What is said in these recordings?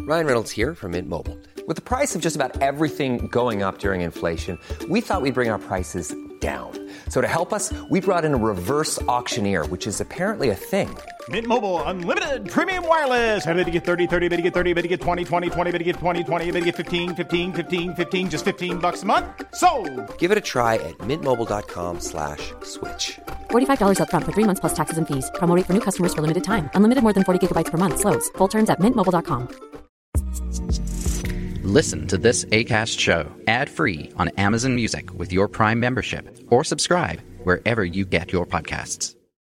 Ryan Reynolds here from Mint Mobile. With the price of just about everything going up during inflation, we thought we'd bring our prices down. So to help us, we brought in a reverse auctioneer, which is apparently a thing. Mint Mobile Unlimited Premium Wireless. How to get 30, 30, bit to get 30, bit to get 20, 20, 20, bit to get 20, 20, bit to get 15, 15, 15, 15, just $15 a month? Sold! Give it a try at mintmobile.com/switch. $45 up front for 3 months plus taxes and fees. Promo rate for new customers for limited time. Unlimited more than 40 gigabytes per month. Slows full terms at mintmobile.com. Listen to this Acast show ad-free on Amazon Music with your Prime membership, or subscribe wherever you get your podcasts.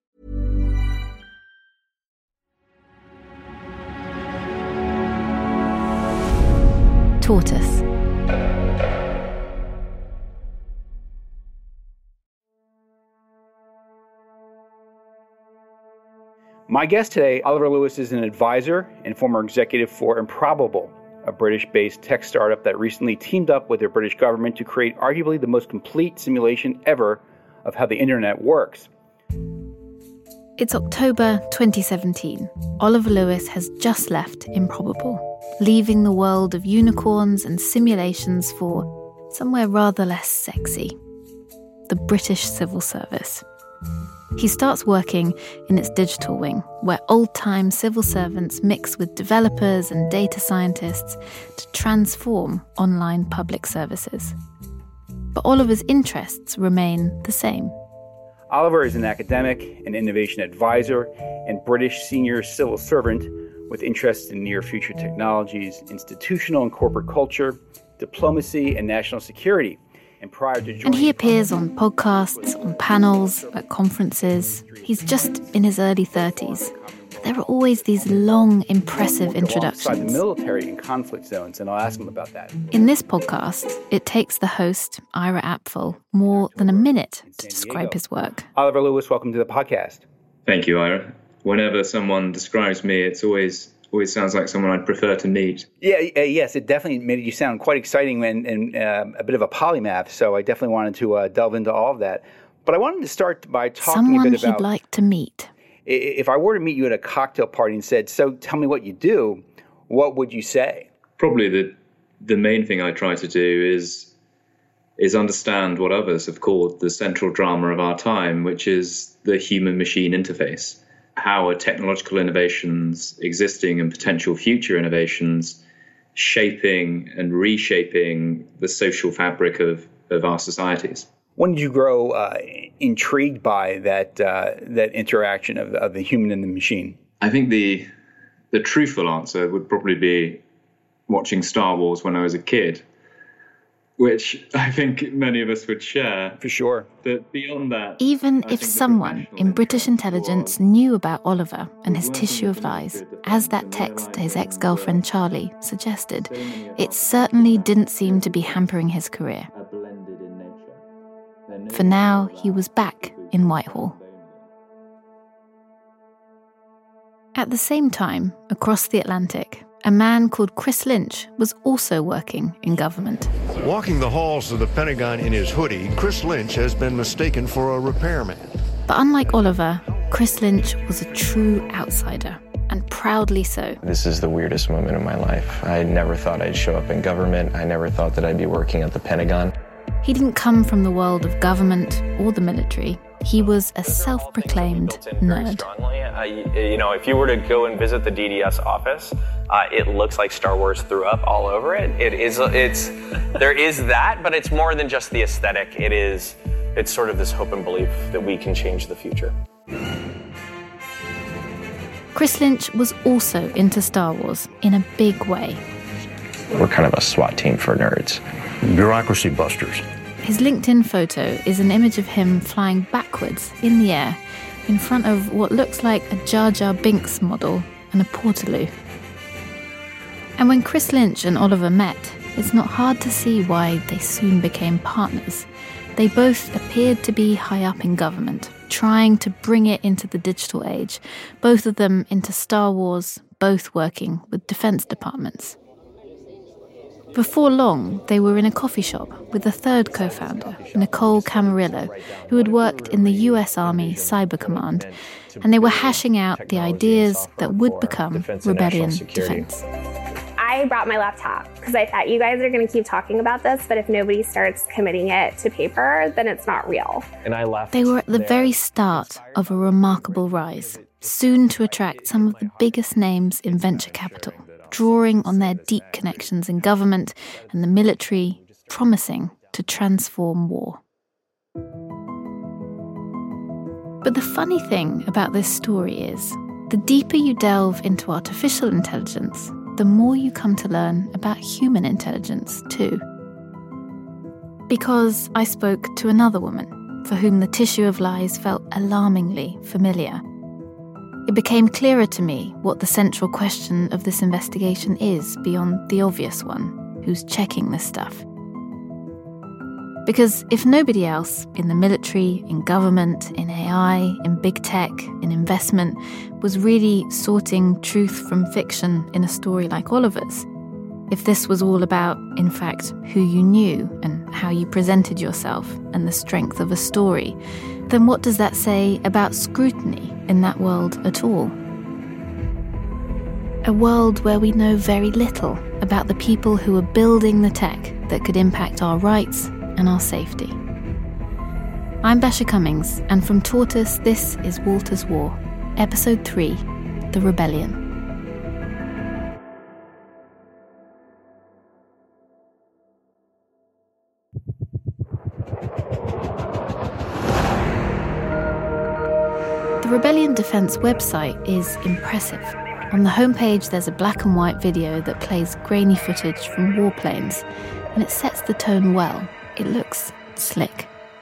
Tortoise. My guest today, Oliver Lewis, is an advisor and former executive for Improbable, a British-based tech startup that recently teamed up with the British government to create arguably the most complete simulation ever of how the internet works. It's October 2017. Oliver Lewis has just left Improbable, leaving the world of unicorns and simulations for somewhere rather less sexy: the British Civil Service. He starts working in its digital wing, where old-time civil servants mix with developers and data scientists to transform online public services. But Oliver's interests remain the same. Oliver is an academic, an innovation advisor, and British senior civil servant with interests in near-future technologies, institutional and corporate culture, diplomacy, and national security. And he appears on podcasts, on panels, at conferences. He's just in his early 30s. But there are always these long, impressive introductions. Alongside the military in conflict zones, and I'll ask him about that. In this podcast, it takes the host, Ira Apfel, more than a minute to describe his work. Oliver Lewis, welcome to the podcast. Thank you, Ira. Whenever someone describes me, it's always sounds like someone I'd prefer to meet. Yes, it definitely made you sound quite exciting and a bit of a polymath, so I definitely wanted to delve into all of that. But I wanted to start by talking a bit about... Someone he'd like to meet. If I were to meet you at a cocktail party and said, so tell me what you do, what would you say? Probably the main thing I try to do is understand what others have called the central drama of our time, which is the human-machine interface. How are technological innovations, existing and potential future innovations, shaping and reshaping the social fabric of our societies? When did you grow intrigued by that interaction of the human and the machine? I think the truthful answer would probably be watching Star Wars when I was a kid, which I think many of us would share. For sure. But beyond that... Even if someone in British intelligence knew about Oliver and his tissue of lies, as that text to his ex-girlfriend Charlie suggested, it certainly didn't seem to be hampering his career. For now, he was back in Whitehall. At the same time, across the Atlantic, a man called Chris Lynch was also working in government. Walking the halls of the Pentagon in his hoodie, Chris Lynch has been mistaken for a repairman. But unlike Oliver, Chris Lynch was a true outsider, and proudly so. This is the weirdest moment of my life. I never thought I'd show up in government. I never thought that I'd be working at the Pentagon. He didn't come from the world of government or the military. He was a self-proclaimed nerd. If you were to go and visit the DDS office, it looks like Star Wars threw up all over it. There is that, but it's more than just the aesthetic. It's sort of this hope and belief that we can change the future. Chris Lynch was also into Star Wars in a big way. We're kind of a SWAT team for nerds. Bureaucracy busters. His LinkedIn photo is an image of him flying backwards in the air in front of what looks like a Jar Jar Binks model and a Portaloo. And when Chris Lynch and Oliver met, it's not hard to see why they soon became partners. They both appeared to be high up in government, trying to bring it into the digital age, both of them into Star Wars, both working with defense departments. Before long, they were in a coffee shop with a third co-founder, Nicole Camarillo, who had worked in the US Army Cyber Command, and they were hashing out the ideas that would become Rebellion Defense. I brought my laptop because I thought you guys are going to keep talking about this, but if nobody starts committing it to paper, then it's not real. And I left. They were at the very start of a remarkable rise, soon to attract some of the biggest names in venture capital, drawing on their deep connections in government and the military, promising to transform war. But the funny thing about this story is, the deeper you delve into artificial intelligence, the more you come to learn about human intelligence too. Because I spoke to another woman for whom the tissue of lies felt alarmingly familiar. It became clearer to me what the central question of this investigation is beyond the obvious one, who's checking this stuff. Because if nobody else, in the military, in government, in AI, in big tech, in investment, was really sorting truth from fiction in a story like Oliver's, if this was all about, in fact, who you knew and how you presented yourself and the strength of a story, then what does that say about scrutiny in that world at all? A world where we know very little about the people who are building the tech that could impact our rights and our safety. I'm Basia Cummings, and from Tortoise, this is Walter's War, Episode 3, The Rebellion. The Rebellion Defense website is impressive. On the homepage, there's a black and white video that plays grainy footage from warplanes, and it sets the tone well. It looks slick.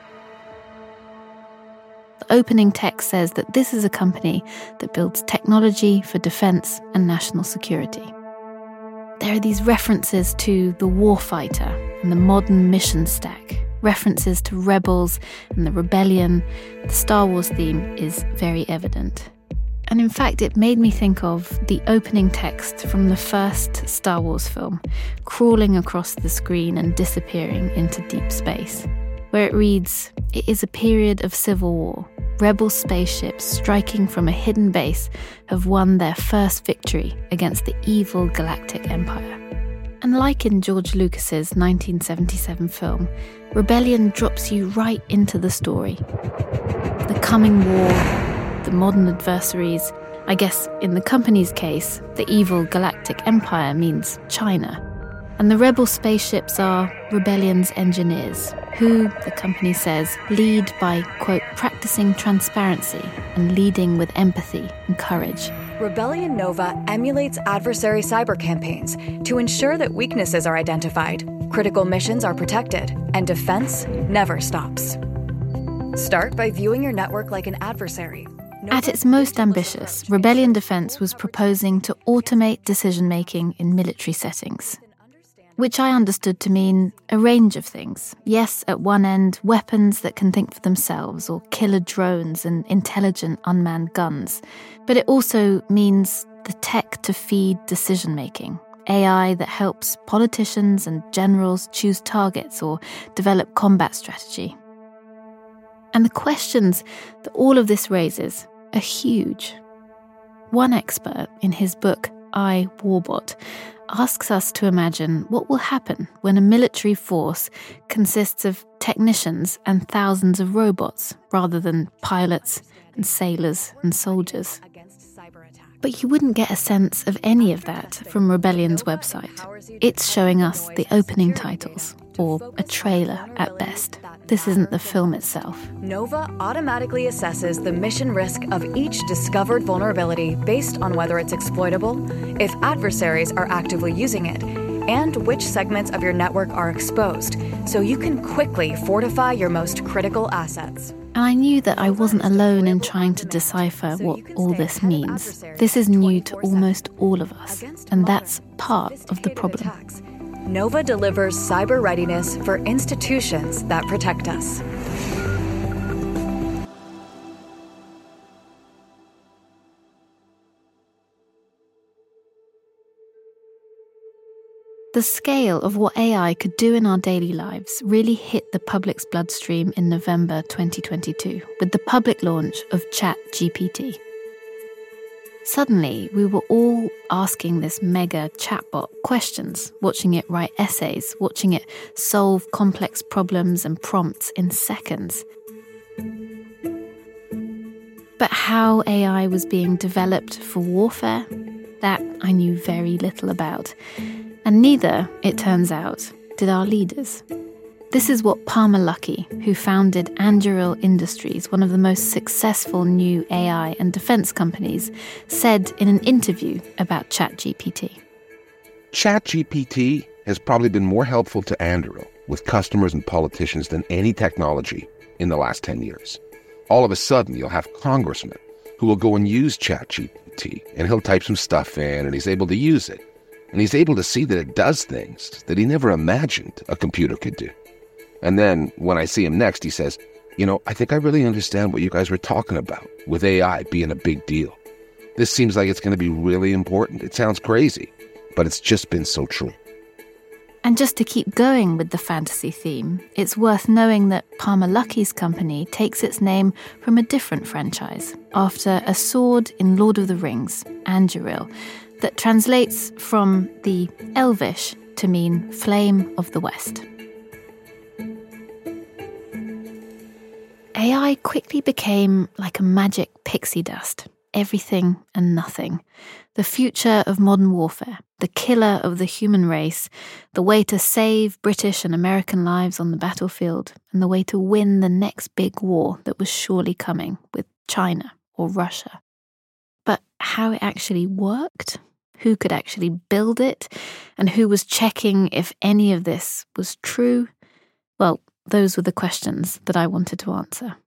The opening text says that this is a company that builds technology for defense and national security. There are these references to the warfighter and the modern mission stack, references to rebels and the rebellion. The Star Wars theme is very evident. And in fact, it made me think of the opening text from the first Star Wars film, crawling across the screen and disappearing into deep space, where it reads, "It is a period of civil war. Rebel spaceships striking from a hidden base have won their first victory against the evil galactic empire." And like in George Lucas's 1977 film, Rebellion drops you right into the story. The coming war, the modern adversaries. I guess in the company's case, the evil galactic empire means China. And the rebel spaceships are Rebellion's engineers, who, the company says, lead by, quote, practicing transparency and leading with empathy and courage. Rebellion Nova emulates adversary cyber campaigns to ensure that weaknesses are identified, critical missions are protected, and defense never stops. Start by viewing your network like an adversary. At its most ambitious, Rebellion Defense was proposing to automate decision-making in military settings, which I understood to mean a range of things. Yes, at one end, weapons that can think for themselves, or killer drones and intelligent unmanned guns. But it also means the tech to feed decision-making, AI that helps politicians and generals choose targets or develop combat strategy. And the questions that all of this raises are huge. One expert, in his book, I, Warbot, asks us to imagine what will happen when a military force consists of technicians and thousands of robots, rather than pilots and sailors and soldiers. But you wouldn't get a sense of any of that from Rebellion's website. It's showing us the opening titles, or a trailer at best. This isn't the film itself. Nova automatically assesses the mission risk of each discovered vulnerability based on whether it's exploitable, if adversaries are actively using it, and which segments of your network are exposed, so you can quickly fortify your most critical assets. And I knew that I wasn't alone in trying to decipher what all this means. This is new to almost all of us, and that's part of the problem. Nova delivers cyber readiness for institutions that protect us. The scale of what AI could do in our daily lives really hit the public's bloodstream in November 2022 with the public launch of ChatGPT. Suddenly, we were all asking this mega chatbot questions, watching it write essays, watching it solve complex problems and prompts in seconds. But how AI was being developed for warfare, that I knew very little about. And neither, it turns out, did our leaders. This is what Palmer Luckey, who founded Anduril Industries, one of the most successful new AI and defense companies, said in an interview about ChatGPT. ChatGPT has probably been more helpful to Anduril with customers and politicians than any technology in the last 10 years. All of a sudden, you'll have congressmen who will go and use ChatGPT, and he'll type some stuff in, and he's able to use it. And he's able to see that it does things that he never imagined a computer could do. And then, when I see him next, he says, I think I really understand what you guys were talking about, with AI being a big deal. This seems like it's going to be really important. It sounds crazy, but it's just been so true. And just to keep going with the fantasy theme, it's worth knowing that Palmer Luckey's company takes its name from a different franchise, after a sword in Lord of the Rings, Anduril, that translates from the Elvish to mean Flame of the West. AI quickly became like a magic pixie dust, everything and nothing. The future of modern warfare, the killer of the human race, the way to save British and American lives on the battlefield, and the way to win the next big war that was surely coming with China or Russia. But how it actually worked, who could actually build it, and who was checking if any of this was true, well, those were the questions that I wanted to answer.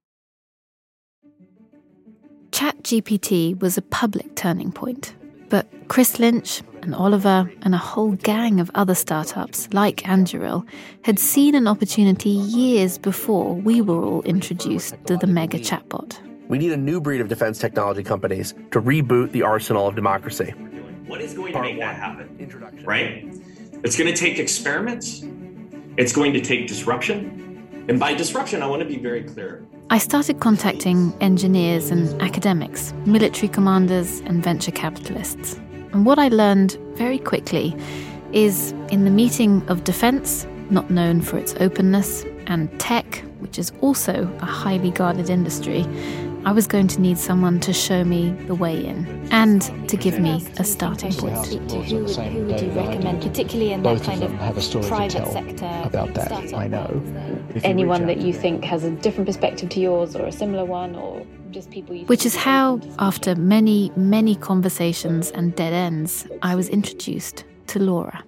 ChatGPT was a public turning point, but Chris Lynch and Oliver and a whole gang of other startups like Anduril had seen an opportunity years before we were all introduced to the mega chatbot. We need a new breed of defense technology companies to reboot the arsenal of democracy. What is going to make that happen? Right? It's going to take experiments. It's going to take disruption. And by disruption, I want to be very clear. I started contacting engineers and academics, military commanders and venture capitalists. And what I learned very quickly is in the meeting of defense, not known for its openness, and tech, which is also a highly guarded industry, I was going to need someone to show me the way in and to give me a starting point. Who would you recommend, particularly in that kind of private sector about that? I know. Anyone that you think has a different perspective to yours or a similar one, or just people you... Which is how, after many, many conversations and dead ends, I was introduced to Laura.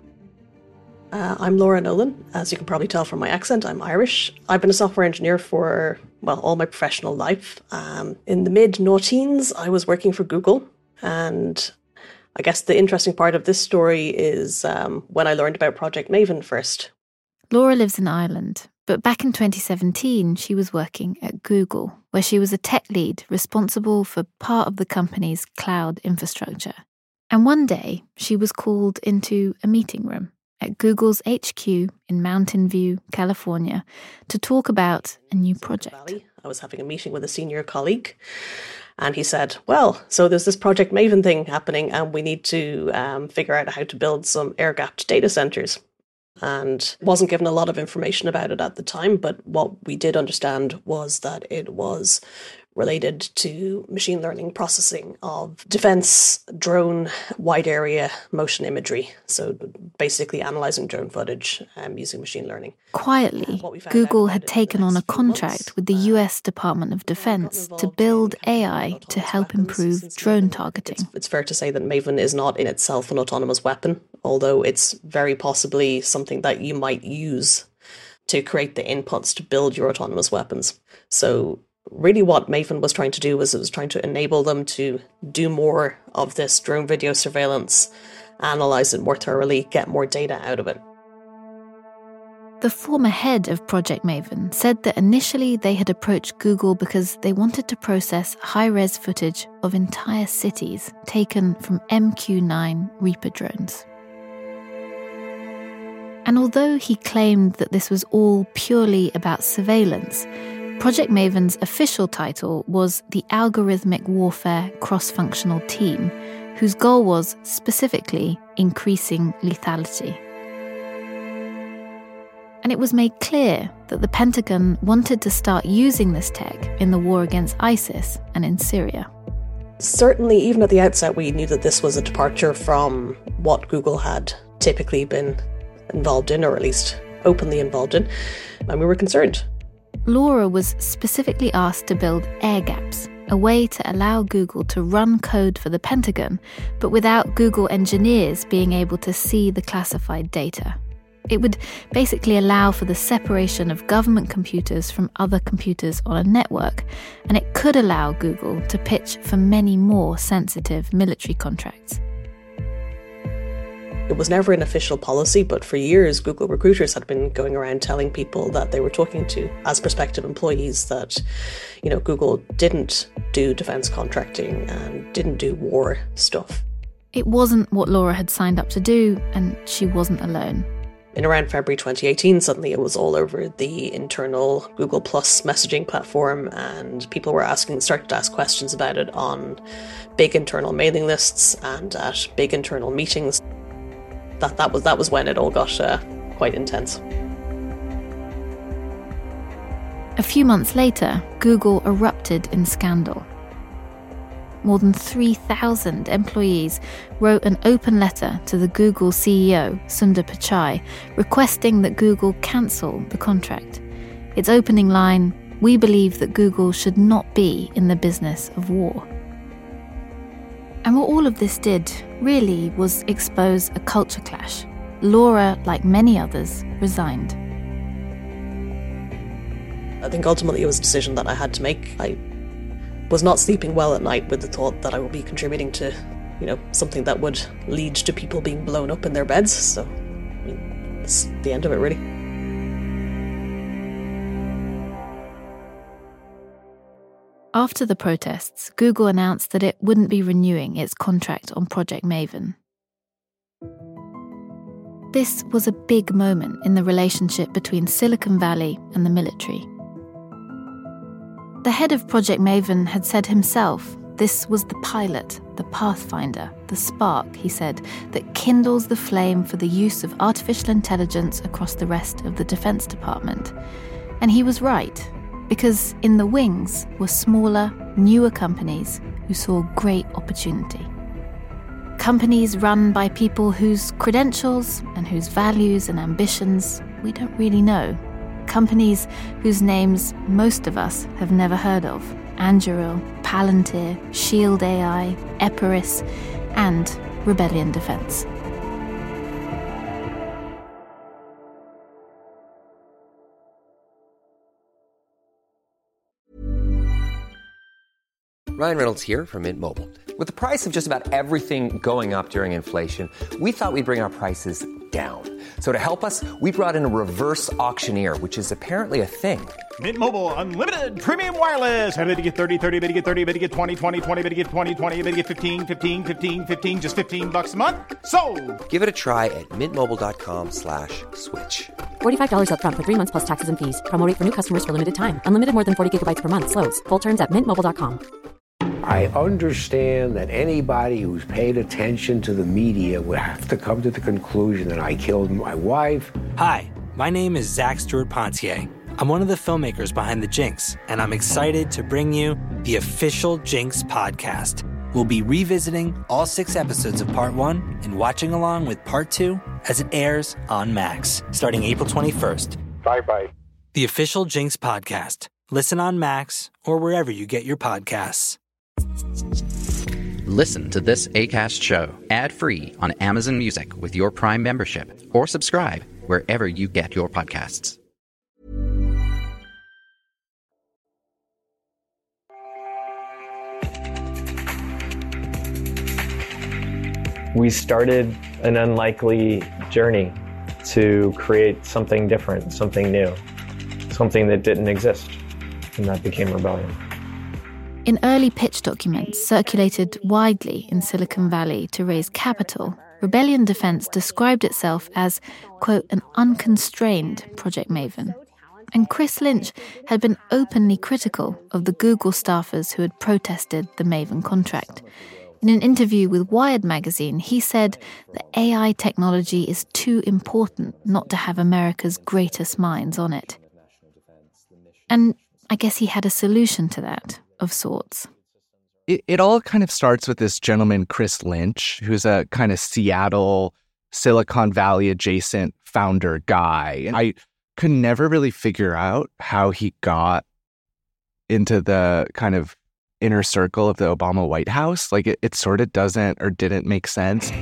I'm Laura Nolan. As you can probably tell from my accent, I'm Irish. I've been a software engineer for, all my professional life. In the mid-noughties, I was working for Google. And I guess the interesting part of this story is when I learned about Project Maven first. Laura lives in Ireland, but back in 2017, she was working at Google, where she was a tech lead responsible for part of the company's cloud infrastructure. And one day, she was called into a meeting room at Google's HQ in Mountain View, California, to talk about a new project. I was having a meeting with a senior colleague, and he said, so there's this Project Maven thing happening, and we need to figure out how to build some air-gapped data centers. And wasn't given a lot of information about it at the time, but what we did understand was that it was related to machine learning processing of defense drone wide area motion imagery. So basically analyzing drone footage using machine learning. Quietly, Google had taken on a contract with the US Department of Defense to build AI to help improve drone targeting. It's fair to say that Maven is not in itself an autonomous weapon, although it's very possibly something that you might use to create the inputs to build your autonomous weapons. So really what Maven was trying to do was it was trying to enable them to do more of this drone video surveillance, analyze it more thoroughly, get more data out of it. The former head of Project Maven said that initially they had approached Google because they wanted to process high-res footage of entire cities taken from MQ-9 Reaper drones. And although he claimed that this was all purely about surveillance, Project Maven's official title was the Algorithmic Warfare Cross-Functional Team, whose goal was specifically increasing lethality. And it was made clear that the Pentagon wanted to start using this tech in the war against ISIS and in Syria. Certainly, even at the outset, we knew that this was a departure from what Google had typically been involved in, or at least openly involved in, and we were concerned. Laura was specifically asked to build air gaps, a way to allow Google to run code for the Pentagon, but without Google engineers being able to see the classified data. It would basically allow for the separation of government computers from other computers on a network, and it could allow Google to pitch for many more sensitive military contracts. It was never an official policy, but for years Google recruiters had been going around telling people that they were talking to as prospective employees that, Google didn't do defense contracting and didn't do war stuff. It wasn't what Laura had signed up to do, and she wasn't alone. In around February 2018, suddenly it was all over the internal Google Plus messaging platform, and people were started to ask questions about it on big internal mailing lists and at big internal meetings. That was when it all got quite intense. A few months later, Google erupted in scandal. More than 3,000 employees wrote an open letter to the Google CEO, Sundar Pichai, requesting that Google cancel the contract. Its opening line, "We believe that Google should not be in the business of war." And what all of this did, really, was expose a culture clash. Laura, like many others, resigned. I think ultimately it was a decision that I had to make. I was not sleeping well at night with the thought that I would be contributing to, something that would lead to people being blown up in their beds. So, it's the end of it, really. After the protests, Google announced that it wouldn't be renewing its contract on Project Maven. This was a big moment in the relationship between Silicon Valley and the military. The head of Project Maven had said himself, this was the pilot, the pathfinder, the spark, he said, that kindles the flame for the use of artificial intelligence across the rest of the Defense Department. And he was right. Because in the wings were smaller, newer companies who saw great opportunity. Companies run by people whose credentials and whose values and ambitions we don't really know. Companies whose names most of us have never heard of. Anduril, Palantir, Shield AI, Epirus, and Rebellion Defense. Ryan Reynolds here from Mint Mobile. With the price of just about everything going up during inflation, we thought we'd bring our prices down. So to help us, we brought in a reverse auctioneer, which is apparently a thing. Mint Mobile Unlimited Premium Wireless. How to get 30, 30, bit to get 30, bit to get 20, 20, 20, bit to get 20, 20, bit to get 15, 15, 15, 15, just $15 a month? Sold! Give it a try at mintmobile.com/switch. $45 up front for 3 months plus taxes and fees. Promo rate for new customers for limited time. Unlimited more than 40 gigabytes per month. Slows full terms at mintmobile.com. I understand that anybody who's paid attention to the media would have to come to the conclusion that I killed my wife. Hi, my name is Zach Stewart-Pontier. I'm one of the filmmakers behind The Jinx, and I'm excited to bring you the official Jinx podcast. We'll be revisiting all 6 episodes of Part 1 and watching along with Part 2 as it airs on Max, starting April 21st. Bye-bye. The official Jinx podcast. Listen on Max or wherever you get your podcasts. Listen to this Acast show ad-free on Amazon Music with your Prime membership, or subscribe wherever you get your podcasts. We started an unlikely journey to create something different, something new, something that didn't exist, and that became Rebellion. In early pitch documents circulated widely in Silicon Valley to raise capital, Rebellion Defense described itself as, quote, an unconstrained Project Maven. And Chris Lynch had been openly critical of the Google staffers who had protested the Maven contract. In an interview with Wired magazine, he said that AI technology is too important not to have America's greatest minds on it. And I guess he had a solution to that, of sorts. It all kind of starts with this gentleman, Chris Lynch, who's a kind of Seattle, Silicon Valley adjacent founder guy. And I could never really figure out how he got into the kind of inner circle of the Obama White House. Like, it sort of doesn't or didn't make sense.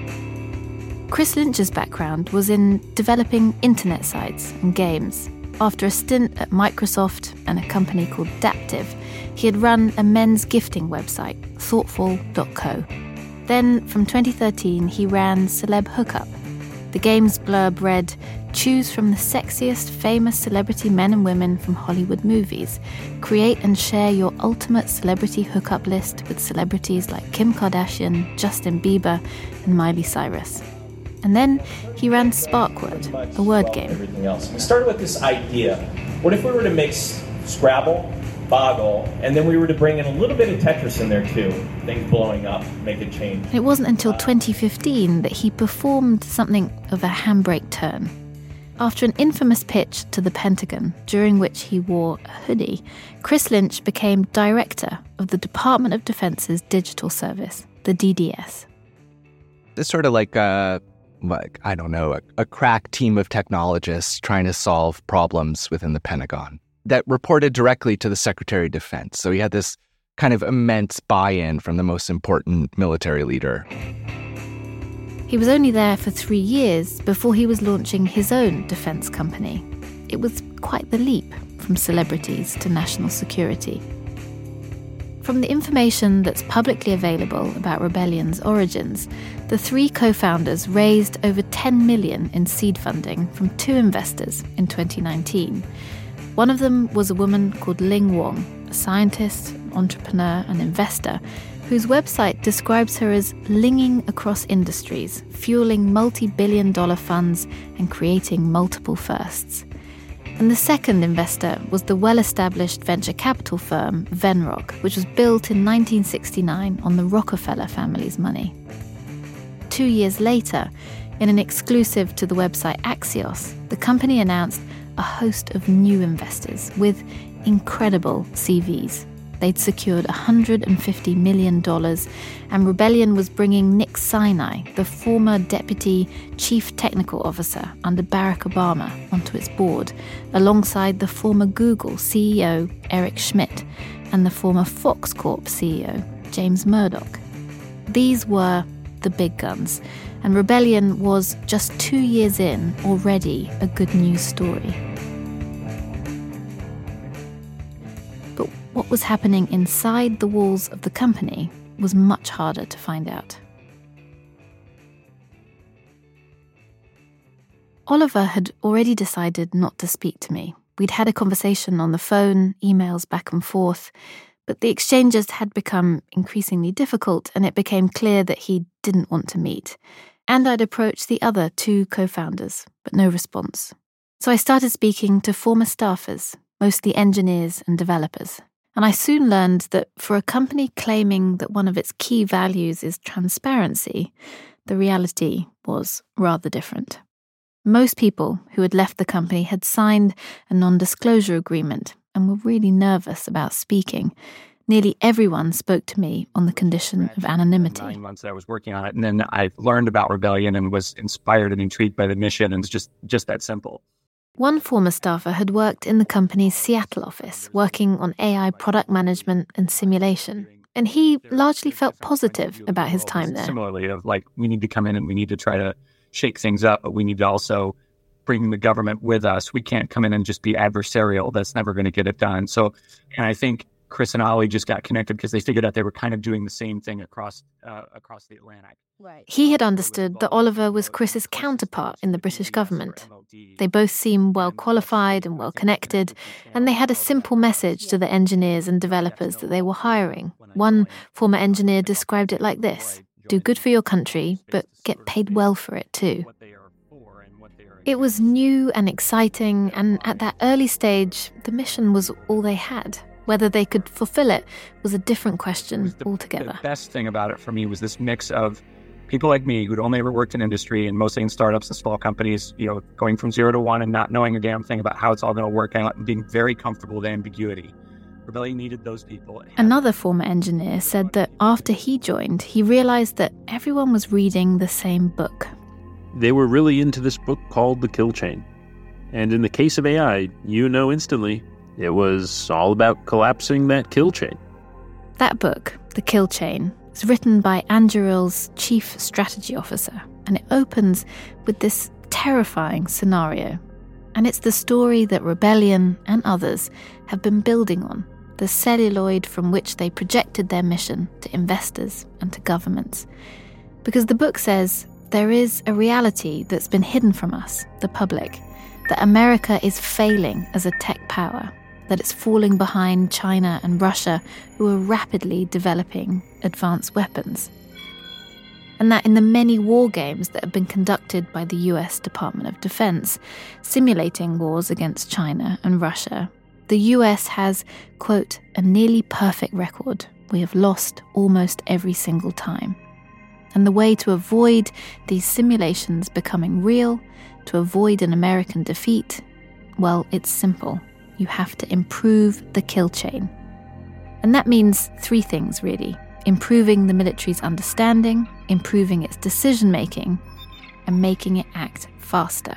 Chris Lynch's background was in developing internet sites and games. After a stint at Microsoft and a company called Daptive, he had run a men's gifting website, Thoughtful.co. Then, from 2013, he ran Celeb Hookup. The game's blurb read, "Choose from the sexiest, famous celebrity men and women from Hollywood movies. Create and share your ultimate celebrity hookup list with celebrities like Kim Kardashian, Justin Bieber, and Miley Cyrus." And then he ran Sparkword, a word game. Everything else. We started with this idea. What if we were to mix Scrabble, Boggle, and then we were to bring in a little bit of Tetris in there too? Things blowing up, make it change. It wasn't until 2015 that he performed something of a handbrake turn. After an infamous pitch to the Pentagon, during which he wore a hoodie, Chris Lynch became director of the Department of Defense's digital service, the DDS. It's sort of like a crack team of technologists trying to solve problems within the Pentagon that reported directly to the Secretary of Defense. So he had this kind of immense buy-in from the most important military leader. He was only there for 3 years before he was launching his own defense company. It was quite the leap from celebrities to national security. From the information that's publicly available about Rebellion's origins, the 3 co-founders raised over $10 million in seed funding from 2 investors in 2019. One of them was a woman called Ling Wong, a scientist, entrepreneur, and investor, whose website describes her as linging across industries, fueling multi-billion-dollar funds and creating multiple firsts. And the second investor was the well-established venture capital firm Venrock, which was built in 1969 on the Rockefeller family's money. 2 years later, in an exclusive to the website Axios, the company announced a host of new investors with incredible CVs. They'd secured $150 million, and Rebellion was bringing Nick Sinai, the former deputy chief technical officer under Barack Obama, onto its board, alongside the former Google CEO, Eric Schmidt, and the former Fox Corp CEO, James Murdoch. These were the big guns, and Rebellion was, just 2 years in, already a good news story. But what was happening inside the walls of the company was much harder to find out. Oliver had already decided not to speak to me. We'd had a conversation on the phone, emails back and forth, but the exchanges had become increasingly difficult, and it became clear that he didn't want to meet. And I'd approached the other 2 co-founders, but no response. So I started speaking to former staffers, mostly engineers and developers. And I soon learned that for a company claiming that one of its key values is transparency, the reality was rather different. Most people who had left the company had signed a non-disclosure agreement and were really nervous about speaking. Nearly everyone spoke to me on the condition of anonymity. 9 months that I was working on it, and then I learned about Rebellion and was inspired and intrigued by the mission, and it's just that simple. One former staffer had worked in the company's Seattle office, working on AI product management and simulation, and he largely felt positive about his time there. Similarly, of like, we need to come in and we need to try to shake things up, but we need to also bring the government with us. We can't come in and just be adversarial. That's never going to get it done. So, and I think Chris and Ollie just got connected because they figured out they were kind of doing the same thing across the Atlantic. Right. He had understood that Oliver was Chris's counterpart in the British government. They both seemed well qualified and well connected, and they had a simple message to the engineers and developers that they were hiring. One former engineer described it like this: do good for your country, but get paid well for it too. It was new and exciting, and at that early stage, the mission was all they had. Whether they could fulfill it was a different question altogether. The best thing about it for me was this mix of people like me who'd only ever worked in industry and mostly in startups and small companies, going from 0 to 1 and not knowing a damn thing about how it's all going to work out and being very comfortable with ambiguity. Rebellion needed those people. Another former engineer said that after he joined, he realized that everyone was reading the same book. They were really into this book called The Kill Chain. And in the case of AI, instantly, it was all about collapsing that kill chain. That book, The Kill Chain, is written by Anduril's chief strategy officer, and it opens with this terrifying scenario. And it's the story that Rebellion and others have been building on, the celluloid from which they projected their mission to investors and to governments. Because the book says there is a reality that's been hidden from us, the public, that America is failing as a tech power, that it's falling behind China and Russia, who are rapidly developing advanced weapons. And that in the many war games that have been conducted by the US Department of Defense, simulating wars against China and Russia, the US has, quote, a nearly perfect record. We have lost almost every single time. And the way to avoid these simulations becoming real, to avoid an American defeat, well, it's simple. You have to improve the kill chain. And that means 3 things, really. Improving the military's understanding, improving its decision-making, and making it act faster.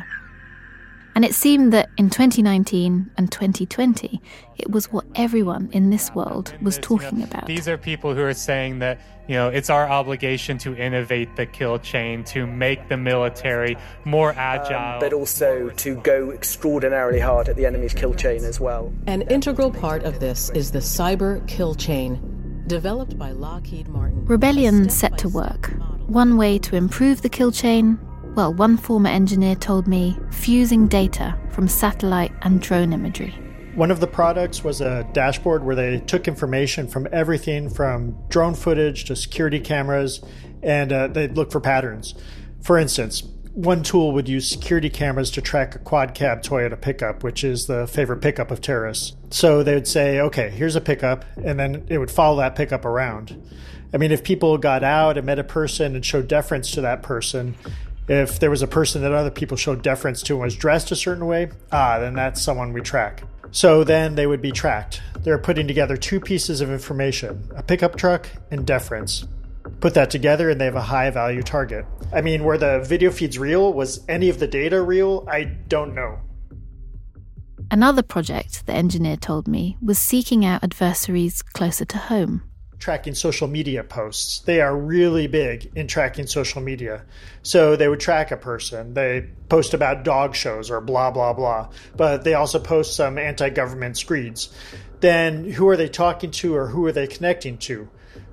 And it seemed that in 2019 and 2020, it was what everyone in this world was talking about. These are people who are saying that, it's our obligation to innovate the kill chain, to make the military more agile. But also to go extraordinarily hard at the enemy's kill chain as well. An integral part of this is the cyber kill chain, developed by Lockheed Martin. Rebellion set to work. One way to improve the kill chain, well, one former engineer told me, fusing data from satellite and drone imagery. One of the products was a dashboard where they took information from everything from drone footage to security cameras, and they'd look for patterns. For instance, one tool would use security cameras to track a quad-cab Toyota pickup, which is the favorite pickup of terrorists. So they would say, okay, here's a pickup, and then it would follow that pickup around. I mean, if people got out and met a person and showed deference to that person, if there was a person that other people showed deference to and was dressed a certain way, then that's someone we track. So then they would be tracked. They're putting together 2 pieces of information, a pickup truck and deference. Put that together and they have a high value target. I mean, were the video feeds real? Was any of the data real? I don't know. Another project, the engineer told me, was seeking out adversaries closer to home. Tracking social media posts. They are really big in tracking social media. So they would track a person. They post about dog shows or blah, blah, blah. But they also post some anti-government screeds. Then who are they talking to or who are they connecting to?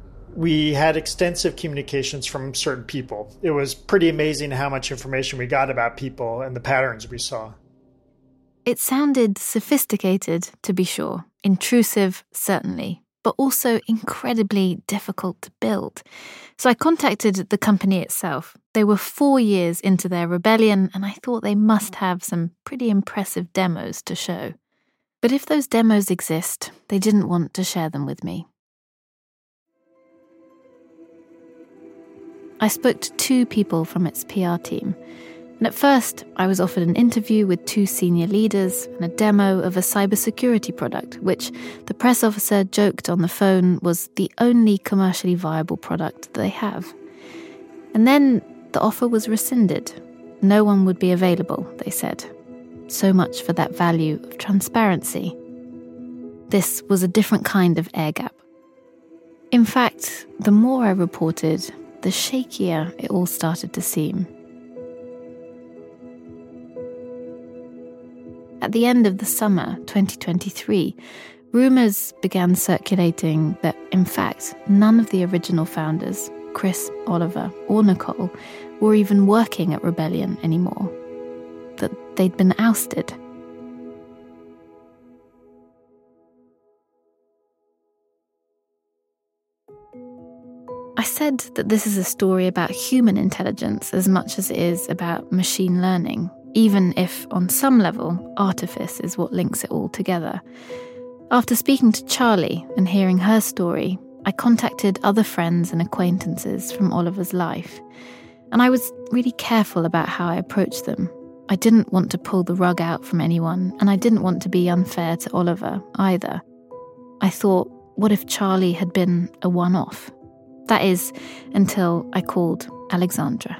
We had extensive communications from certain people. It was pretty amazing how much information we got about people and the patterns we saw. It sounded sophisticated, to be sure. Intrusive, certainly. But also incredibly difficult to build. So I contacted the company itself. They were 4 years into their rebellion, and I thought they must have some pretty impressive demos to show. But if those demos exist, they didn't want to share them with me. I spoke to 2 people from its PR team. And at first, I was offered an interview with 2 senior leaders and a demo of a cybersecurity product, which the press officer joked on the phone was the only commercially viable product they have. And then the offer was rescinded. No one would be available, they said. So much for that value of transparency. This was a different kind of air gap. In fact, the more I reported, the shakier it all started to seem. At the end of the summer 2023, rumours began circulating that, in fact, none of the original founders, Chris, Oliver, or Nicole, were even working at Rebellion anymore. That they'd been ousted. I said that this is a story about human intelligence as much as it is about machine learning. even if, on some level, artifice is what links it all together. After speaking to Charlie and hearing her story, I contacted other friends and acquaintances from Oliver's life, and I was really careful about how I approached them. I didn't want to pull the rug out from anyone, and I didn't want to be unfair to Oliver either. I thought, what if Charlie had been a one-off? That is, until I called Alexandra.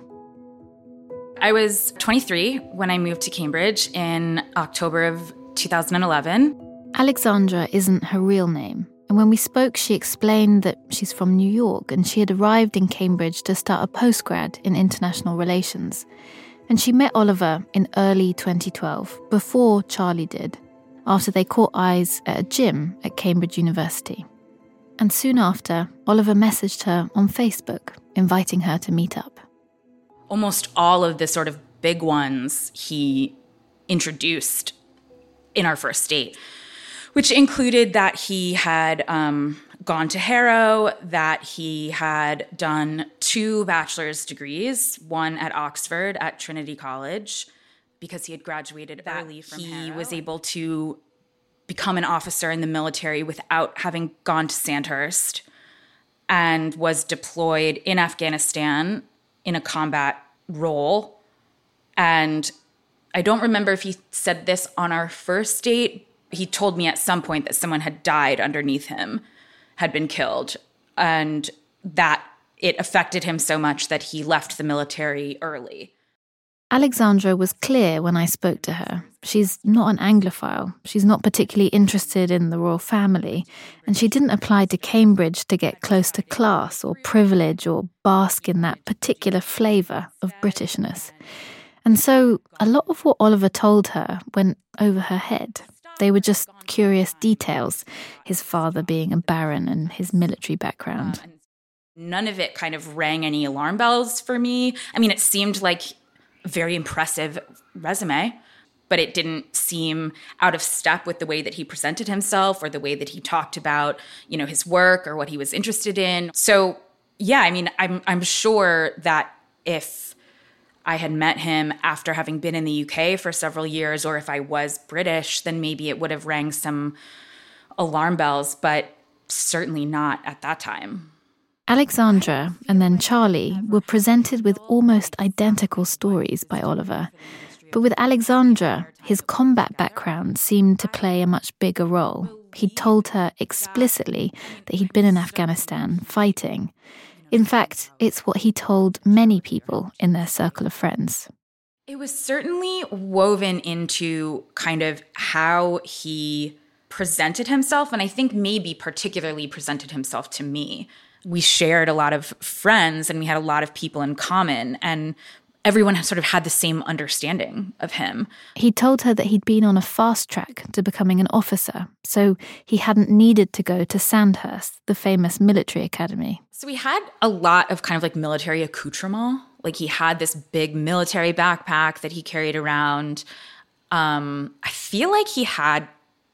I was 23 when I moved to Cambridge in October of 2011. Alexandra isn't her real name, and when we spoke, she explained that she's from New York and she had arrived in Cambridge to start a postgrad in international relations. And she met Oliver in early 2012, before Charlie did, after they caught eyes at a gym at Cambridge University. And soon after, Oliver messaged her on Facebook, inviting her to meet up. Almost all of the sort of big ones he introduced in our first date, which included that he had gone to Harrow, that he had done 2 bachelor's degrees, one at Oxford at Trinity College, because he had graduated early from Harrow. He was able to become an officer in the military without having gone to Sandhurst, and was deployed in Afghanistan in a combat role. And I don't remember if he said this on our first date. He told me at some point that someone had died underneath him, had been killed, and that it affected him so much that he left the military early. Alexandra was clear when I spoke to her. She's not an Anglophile. She's not particularly interested in the royal family, and she didn't apply to Cambridge to get close to class or privilege or bask in that particular flavour of Britishness. And so a lot of what Oliver told her went over her head. They were just curious details, his father being a baron and his military background. None of it kind of rang any alarm bells for me. I mean, it seemed like a very impressive resume, but it didn't seem out of step with the way that he presented himself or the way that he talked about, his work or what he was interested in. So, yeah, I mean, I'm sure that if I had met him after having been in the UK for several years, or if I was British, then maybe it would have rang some alarm bells, but certainly not at that time. Alexandra and then Charlie were presented with almost identical stories by Oliver. But with Alexandra, his combat background seemed to play a much bigger role. He'd told her explicitly that he'd been in Afghanistan fighting. In fact, it's what he told many people in their circle of friends. It was certainly woven into kind of how he presented himself, and I think maybe particularly presented himself to me. We shared a lot of friends, and we had a lot of people in common, and everyone sort of had the same understanding of him. He told her that he'd been on a fast track to becoming an officer, so he hadn't needed to go to Sandhurst, the famous military academy. So we had a lot of kind of like military accoutrement. Like he had this big military backpack that he carried around. I feel like he had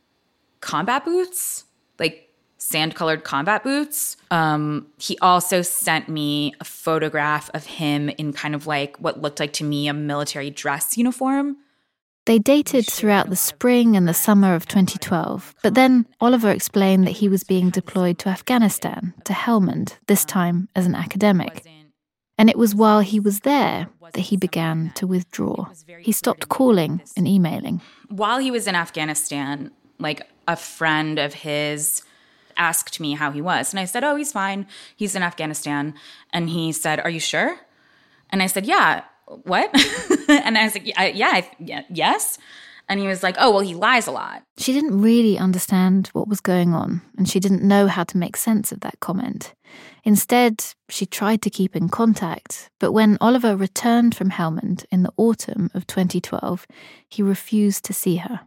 combat boots, like sand-colored combat boots. He also sent me a photograph of him in kind of like what looked like to me a military dress uniform. They dated throughout the spring and the summer of 2012, but then Oliver explained that he was being deployed to Afghanistan, to Helmand, this time as an academic. And it was while he was there that he began to withdraw. He stopped calling and emailing. While he was in Afghanistan, like a friend of his asked me how he was. And I said, oh, he's fine. He's in Afghanistan. And he said, are you sure? And I said, yeah. What? And I was like, yes. And he was like, oh, well, he lies a lot. She didn't really understand what was going on, and she didn't know how to make sense of that comment. Instead, she tried to keep in contact, but when Oliver returned from Helmand in the autumn of 2012, he refused to see her.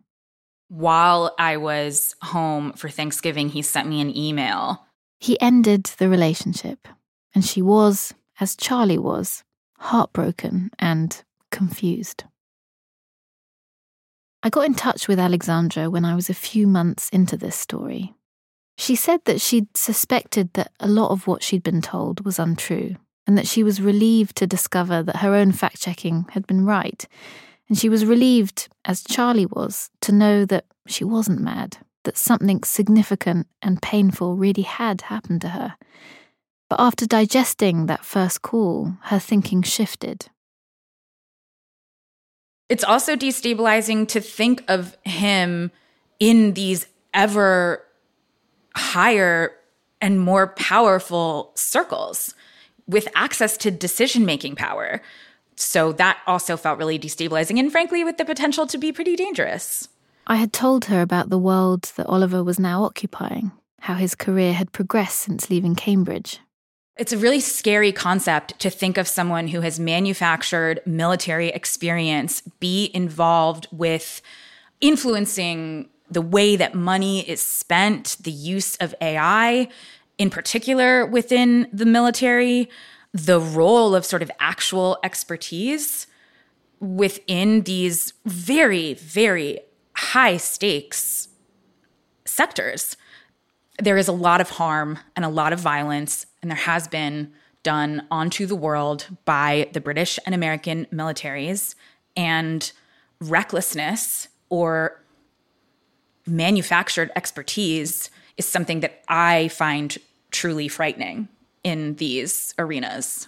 While I was home for Thanksgiving, he sent me an email. He ended the relationship, and she was, as Charlie was, heartbroken and confused. I got in touch with Alexandra when I was a few months into this story. She said that she'd suspected that a lot of what she'd been told was untrue, and that she was relieved to discover that her own fact-checking had been right. And she was relieved, as Charlie was, to know that she wasn't mad, that something significant and painful really had happened to her. But after digesting that first call, her thinking shifted. It's also destabilizing to think of him in these ever higher and more powerful circles with access to decision-making power. So that also felt really destabilizing and, frankly, with the potential to be pretty dangerous. I had told her about the world that Oliver was now occupying, how his career had progressed since leaving Cambridge. It's a really scary concept to think of someone who has manufactured military experience be involved with influencing the way that money is spent, the use of AI, in particular within the military, the role of sort of actual expertise within these very, very high stakes sectors. There is a lot of harm and a lot of violence, and there has been done onto the world by the British and American militaries, and recklessness or manufactured expertise is something that I find truly frightening in these arenas.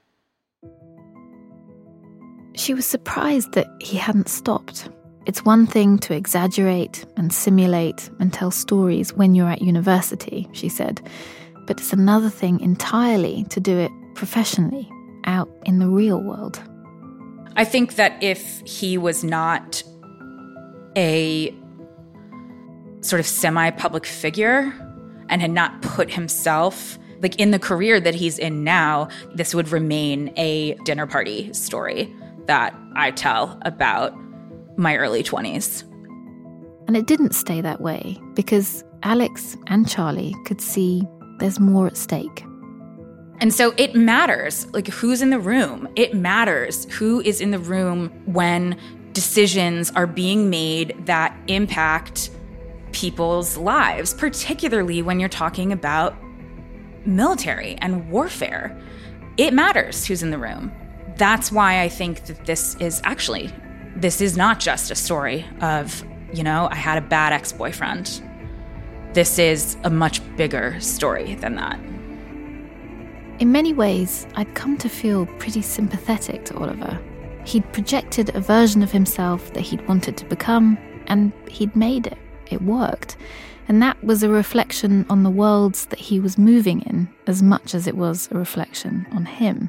She was surprised that he hadn't stopped. It's one thing to exaggerate and simulate and tell stories when you're at university, she said, but it's another thing entirely to do it professionally, out in the real world. I think that if he was not a sort of semi-public figure and had not put himself, like in the career that he's in now, this would remain a dinner party story that I tell about my early 20s. And it didn't stay that way, because Alex and Charlie could see there's more at stake. And so it matters, like, who's in the room. It matters who is in the room when decisions are being made that impact people's lives, particularly when you're talking about military and warfare. It matters who's in the room. That's why I think that this is not just a story of, I had a bad ex-boyfriend. This is a much bigger story than that. In many ways, I'd come to feel pretty sympathetic to Oliver. He'd projected a version of himself that he'd wanted to become, and he'd made it. It worked. And that was a reflection on the worlds that he was moving in, as much as it was a reflection on him.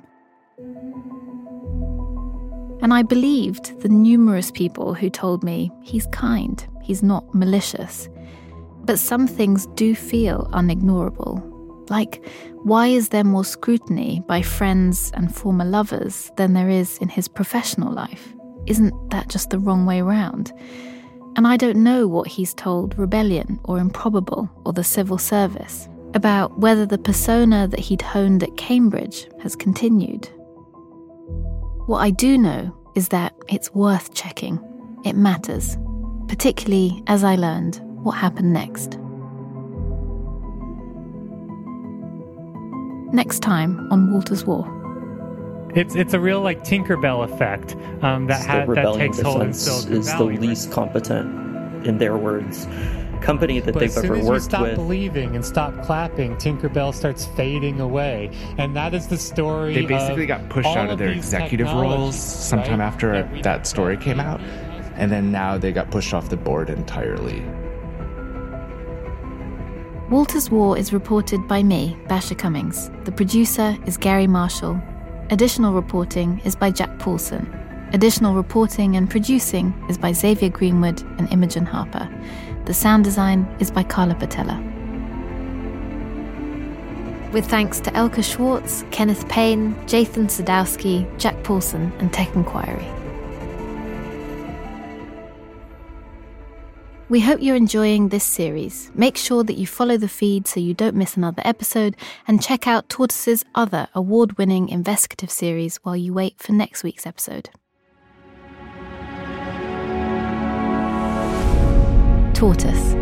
And I believed the numerous people who told me he's kind, he's not malicious. But some things do feel unignorable. Like, why is there more scrutiny by friends and former lovers than there is in his professional life? Isn't that just the wrong way round? And I don't know what he's told Rebellion or Improbable or the civil service about whether the persona that he'd honed at Cambridge has continued. What I do know is that it's worth checking. It matters, particularly as I learned what happened next. Next time on Walter's War. It's a real Tinkerbell effect that takes hold in Silicon Valley. Is the least competent, in their words, company that they've ever worked with. As soon as you stop believing and stop clapping, Tinkerbell starts fading away, and that is the story. They basically got pushed out of their executive roles sometime after that story came out, and then now they got pushed off the board entirely. Walter's War is reported by me, Basha Cummings. The producer is Gary Marshall. Additional reporting is by Jack Paulson. Additional reporting and producing is by Xavier Greenwood and Imogen Harper. The sound design is by Carla Patella. With thanks to Elka Schwartz, Kenneth Payne, Jathan Sadowski, Jack Paulson, and Tech Inquiry. We hope you're enjoying this series. Make sure that you follow the feed so you don't miss another episode, and check out Tortoise's other award-winning investigative series while you wait for next week's episode. Tortoise.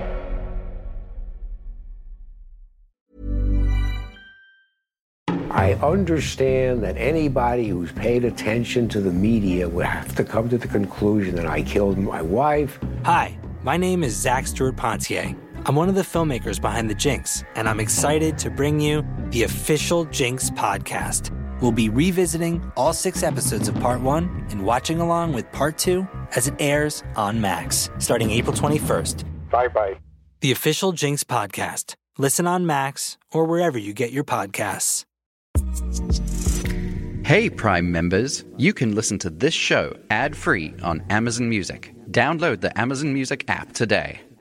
I understand that anybody who's paid attention to the media would have to come to the conclusion that I killed my wife. Hi, my name is Zach Stewart Pontier. I'm one of the filmmakers behind The Jinx, and I'm excited to bring you the official Jinx podcast. We'll be revisiting all 6 episodes of Part 1 and watching along with Part 2 as it airs on Max, starting April 21st. Bye-bye. The official Jinx podcast. Listen on Max or wherever you get your podcasts. Hey, Prime members, you can listen to this show ad-free on Amazon Music. Download the Amazon Music app today.